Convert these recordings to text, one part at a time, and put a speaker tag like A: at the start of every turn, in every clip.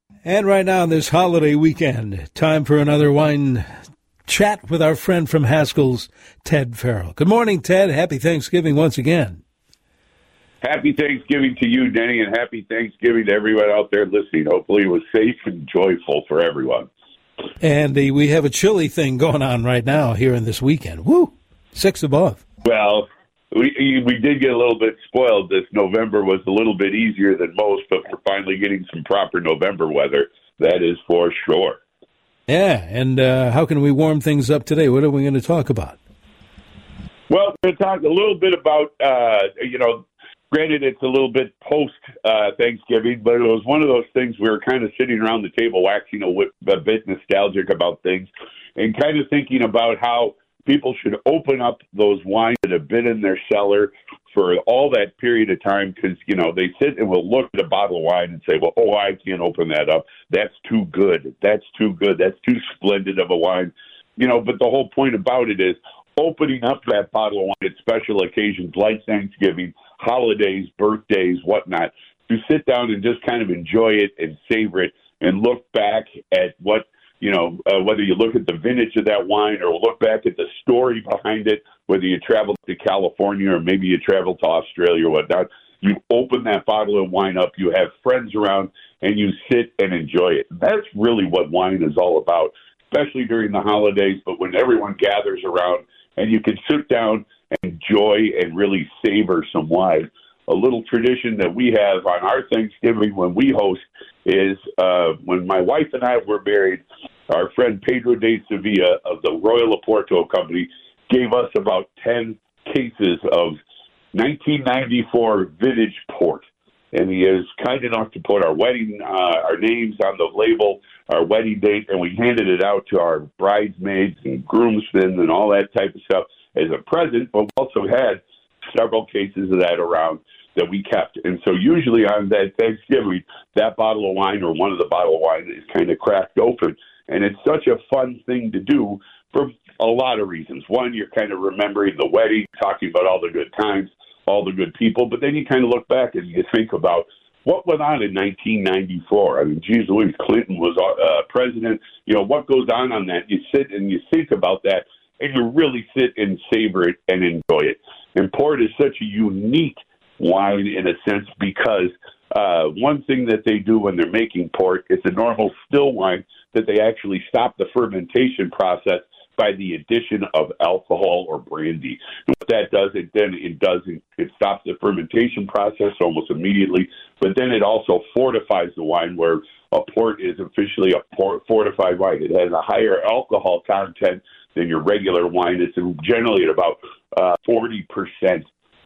A: And right now, this holiday weekend, time for another wine chat with our friend from Haskell's, Ted Farrell. Good morning, Ted. Happy Thanksgiving once again.
B: Happy Thanksgiving to you, Denny, and happy Thanksgiving to everyone out there listening. Hopefully it was safe and joyful for everyone.
A: And we have a chilly thing going on right now here in this weekend. Woo! 6 above.
B: Well, we did get a little bit spoiled. This November was a little bit easier than most, but we're finally getting some proper November weather. That is for sure.
A: Yeah, and how can we warm things up today? What are we going to talk about?
B: Well, we're going to talk a little bit about, granted it's a little bit post-Thanksgiving, but it was one of those things we were kind of sitting around the table waxing a bit nostalgic about things and kind of thinking about how people should open up those wines that have been in their cellar for all that period of time because, they sit and will look at a bottle of wine and say, well, I can't open that up. That's too good. That's too good. That's too splendid of a wine. But the whole point about it is opening up that bottle of wine at special occasions like Thanksgiving, holidays, birthdays, whatnot, to sit down and just kind of enjoy it and savor it and look back at what, whether you look at the vintage of that wine or look back at the story behind it, whether you travel to California or maybe you travel to Australia or whatnot, you open that bottle of wine up, you have friends around, and you sit and enjoy it. That's really what wine is all about, especially during the holidays, but when everyone gathers around and you can sit down and enjoy and really savor some wine. A little tradition that we have on our Thanksgiving when we host is when my wife and I were married, our friend Pedro de Sevilla of the Royal Oporto Company gave us about 10 cases of 1994 vintage port. And he is kind enough to put our names on the label, our wedding date, and we handed it out to our bridesmaids and groomsmen and all that type of stuff as a present, but we also had several cases of that around that we kept. And so usually on that Thanksgiving, that bottle of wine or one of the bottle of wine is kind of cracked open. And it's such a fun thing to do for a lot of reasons. One, you're kind of remembering the wedding, talking about all the good times, all the good people, but then you kind of look back and you think about what went on in 1994. I mean, geez Louise, Clinton was president. What goes on that? You sit and you think about that, and you really sit and savor it and enjoy it. And port is such a unique wine in a sense because one thing that they do when they're making port is a normal still wine that they actually stop the fermentation process by the addition of alcohol or brandy. And what that does, it stops the fermentation process almost immediately, but then it also fortifies the wine where a port is officially a fortified wine. It has a higher alcohol content than your regular wine. It's generally at about 40%,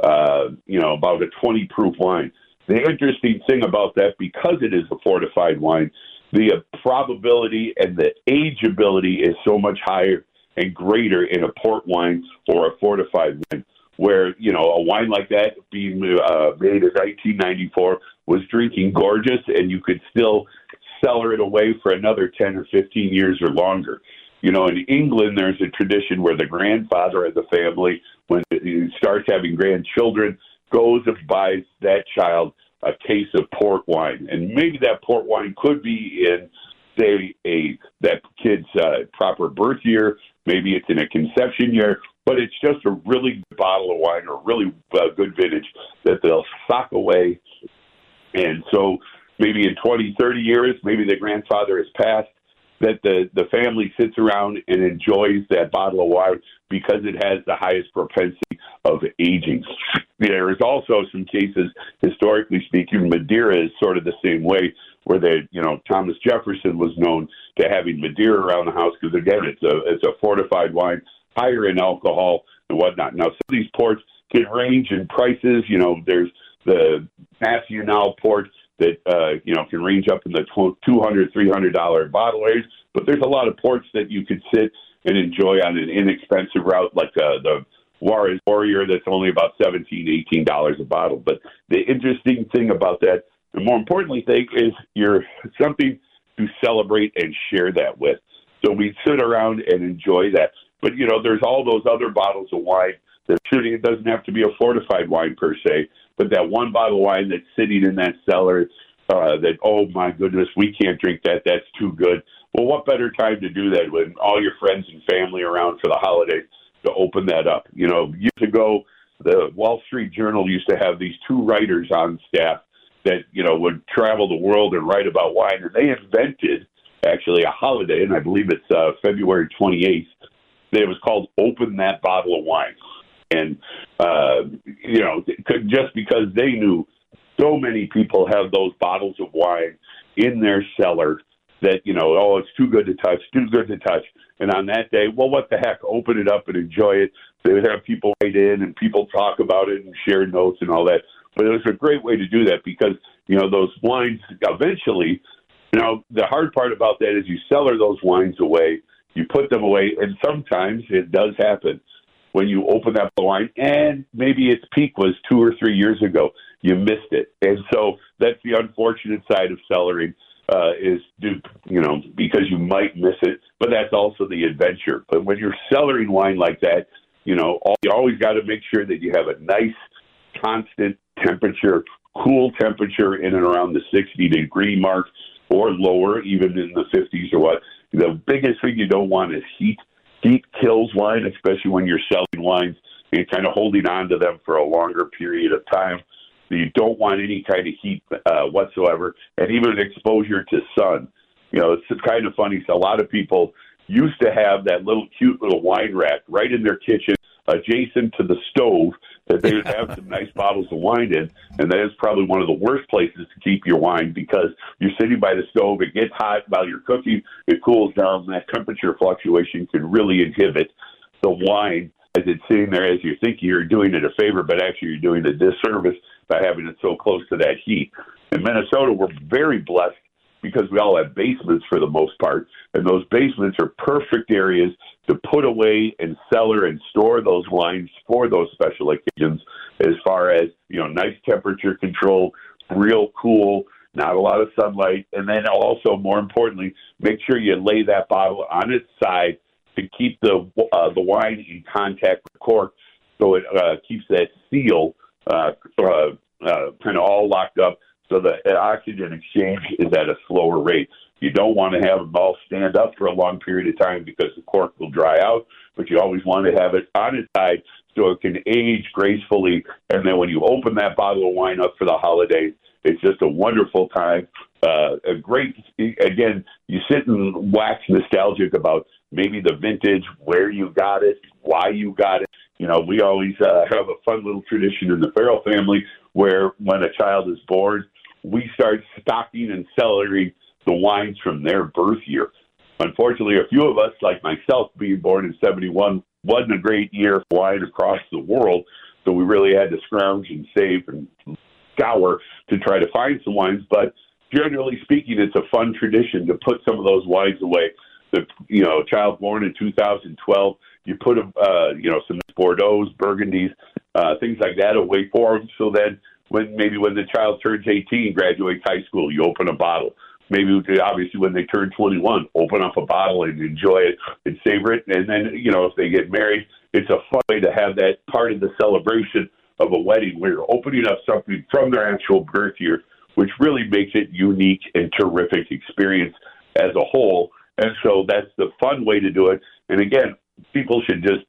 B: about a 20 proof wine. The interesting thing about that, because it is a fortified wine, the probability and the ageability is so much higher and greater in a port wine or a fortified wine, where, a wine like that being made in 1994 was drinking gorgeous, and you could still cellar it away for another 10 or 15 years or longer. In England, there's a tradition where the grandfather of the family, when he starts having grandchildren, goes and buys that child a case of port wine. And maybe that port wine could be in, say, that kid's proper birth year. Maybe it's in a conception year, but it's just a really good bottle of wine or really good vintage that they'll sock away. And so maybe in 20, 30 years, maybe the grandfather has passed, that the family sits around and enjoys that bottle of wine because it has the highest propensity of aging. There is also some cases, historically speaking, Madeira is sort of the same way, where Thomas Jefferson was known to having Madeira around the house because, again, it's a fortified wine, higher in alcohol and whatnot. Now, some of these ports can range in prices. There's the Nacional port that, can range up in the $200, $300 bottle range, but there's a lot of ports that you could sit and enjoy on an inexpensive route, like the Juarez Warrior, that's only about $17, $18 a bottle. But the interesting thing about that, and more importantly, is you're something to celebrate and share that with. So we sit around and enjoy that. But, there's all those other bottles of wine that it doesn't have to be a fortified wine per se, but that one bottle of wine that's sitting in that cellar that, oh, my goodness, we can't drink that. That's too good. Well, what better time to do that when all your friends and family are around for the holidays to open that up? You know, years ago, the Wall Street Journal used to have these two writers on staff that, you know, would travel the world and write about wine. And they invented, actually, a holiday, and I believe it's February 28th, that it was called Open That Bottle of Wine. And, you know, just because they knew so many people have those bottles of wine in their cellar that, you know, oh, it's too good to touch, too good to touch. And on that day, well, what the heck, open it up and enjoy it. They would have people write in and people talk about it and share notes and all that. But it was a great way to do that because, you know, those wines eventually, you know, the hard part about that is you cellar those wines away, you put them away, and sometimes it does happen when you open that wine, and maybe its peak was 2 or 3 years ago. You missed it. And so that's the unfortunate side of cellaring, you know, because you might miss it, but that's also the adventure. But when you're cellaring wine like that, you know, you always got to make sure that you have a nice, constant temperature, cool temperature in and around the 60-degree mark or lower, even in the 50s or what. The biggest thing you don't want is heat. Heat kills wine, especially when you're selling wines and kind of holding on to them for a longer period of time. So you don't want any kind of heat whatsoever, and even exposure to sun. You know, it's kind of funny. So a lot of people used to have that little cute little wine rack right in their kitchen adjacent to the stove that they would have some nice bottles of wine in, and that is probably one of the worst places to keep your wine because you're sitting by the stove, it gets hot while you're cooking, it cools down, and that temperature fluctuation can really inhibit the wine as it's sitting there as you're thinking you're doing it a favor, but actually you're doing a disservice by having it so close to that heat. In Minnesota, we're very blessed because we all have basements for the most part, and those basements are perfect areas to put away and cellar and store those wines for those special occasions as far as, you know, nice temperature control, real cool, not a lot of sunlight, and then also, more importantly, make sure you lay that bottle on its side to keep the wine in contact with cork so it keeps that seal kind of all locked up so the oxygen exchange is at a slower rate. You don't want to have them all stand up for a long period of time because the cork will dry out, but you always want to have it on its side so it can age gracefully. And then when you open that bottle of wine up for the holidays, it's just a wonderful time. A great, again, you sit and wax nostalgic about maybe the vintage, where you got it, why you got it. You know, we always have a fun little tradition in the Farrell family where when a child is born, we start stocking and cellaring the wines from their birth year. Unfortunately, a few of us, like myself, being born in 71, wasn't a great year for wine across the world, so we really had to scrounge and save and scour to try to find some wines. But generally speaking, it's a fun tradition to put some of those wines away. The child born in 2012, you put some Bordeaux, Burgundies, things like that away for them. So then when the child turns 18, graduates high school, you open a bottle. Maybe obviously when they turn 21, open up a bottle and enjoy it and savor it. And then, if they get married, it's a fun way to have that part of the celebration of a wedding where you're opening up something from their actual birth year, which really makes it unique and terrific experience as a whole. And so that's the fun way to do it. And again, people should just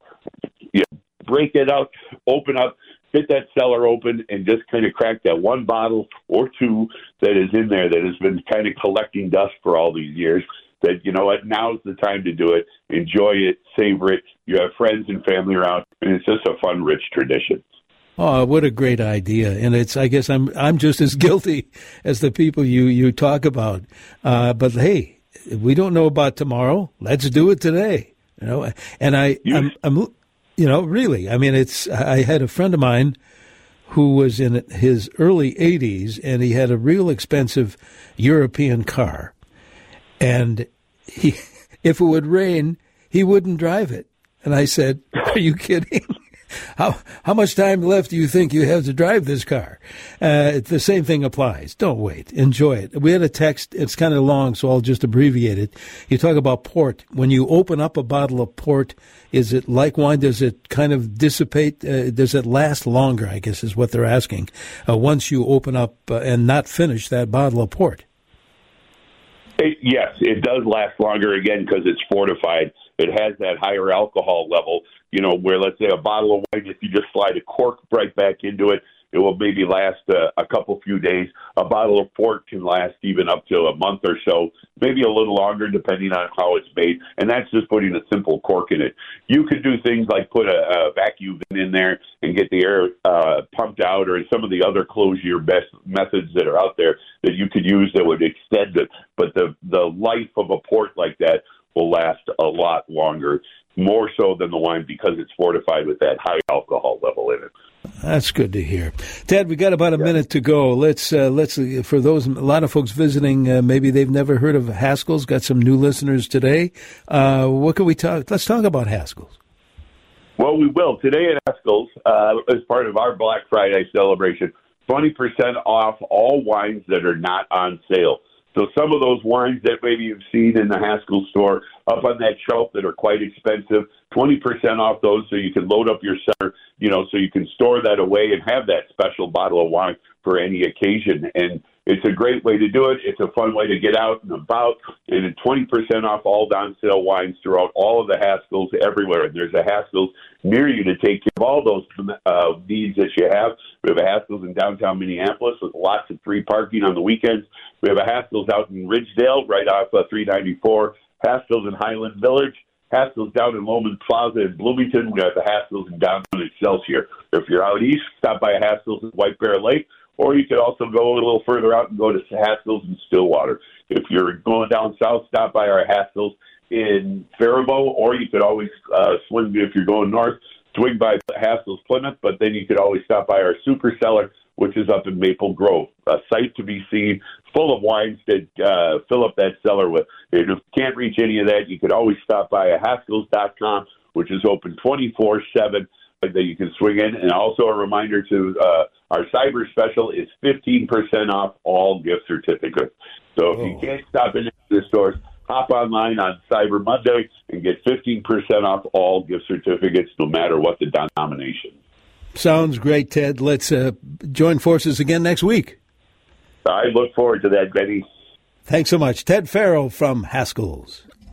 B: break it out, open up, get that cellar open, and just kind of crack that one bottle or two that is in there that has been kind of collecting dust for all these years. That, now's the time to do it. Enjoy it, savor it. You have friends and family around, and it's just a fun, rich tradition.
A: Oh, what a great idea. And I guess I'm just as guilty as the people you talk about. But hey, we don't know about tomorrow. Let's do it today. And I'm really, I had a friend of mine who was in his early 80s, and he had a real expensive European car. And if it would rain, he wouldn't drive it. And I said, are you kidding? how much time left do you think you have to drive this car? The same thing applies. Don't wait. Enjoy it. We had a text. It's kind of long, so I'll just abbreviate it. You talk about port. When you open up a bottle of port, is it like wine? Does it kind of dissipate? Does it last longer, I guess is what they're asking, once you open up and not finish that bottle of port?
B: Yes, it does last longer, again, because it's fortified. It has that higher alcohol level, where, let's say, a bottle of wine, if you just slide a cork right back into it, it will maybe last a few days. A bottle of port can last even up to a month or so, maybe a little longer, depending on how it's made. And that's just putting a simple cork in it. You could do things like put a vacuum in there and get the air pumped out, or some of the other close-your best methods that are out there that you could use that would extend it. But the life of a port like that will last a lot longer, more so than the wine, because it's fortified with that high alcohol level in it.
A: That's good to hear. Ted, we got about a minute to go. Let's for those, a lot of folks visiting, maybe they've never heard of Haskell's, got some new listeners today. What can we talk? Let's talk about Haskell's.
B: Well, we will. Today at Haskell's, as part of our Black Friday celebration, 20% off all wines that are not on sale. So some of those wines that maybe you've seen in the Haskell store up on that shelf that are quite expensive, 20% off those, so you can load up your cellar, so you can store that away and have that special bottle of wine for any occasion. And it's a great way to do it. It's a fun way to get out and about. And 20% off all on-sale wines throughout all of the Haskells everywhere. And there's a Haskell's near you to take care of all those needs that you have. We have a Haskell's in downtown Minneapolis with lots of free parking on the weekends. We have a Haskell's out in Ridgedale, right off 394. Haskell's in Highland Village. Haskell's down in Loman Plaza in Bloomington. We have the Haskell's in downtown Excelsior. If you're out east, stop by a Haskell's in White Bear Lake. Or you could also go a little further out and go to Haskell's in Stillwater. If you're going down south, stop by our Haskell's in Faribault, or you could always swing, if you're going north, swing by Haskell's Plymouth, but then you could always stop by our Super Cellar, which is up in Maple Grove, a sight to be seen, full of wines that fill up that cellar with. If you can't reach any of that, you could always stop by Haskells.com, which is open 24/7. That you can swing in. And also a reminder to our cyber special is 15% off all gift certificates. So if you can't stop in the stores, hop online on Cyber Monday and get 15% off all gift certificates, no matter what the denomination.
A: Sounds great, Ted. Let's join forces again next week.
B: I look forward to that, Benny.
A: Thanks so much. Ted Farrell from Haskell's.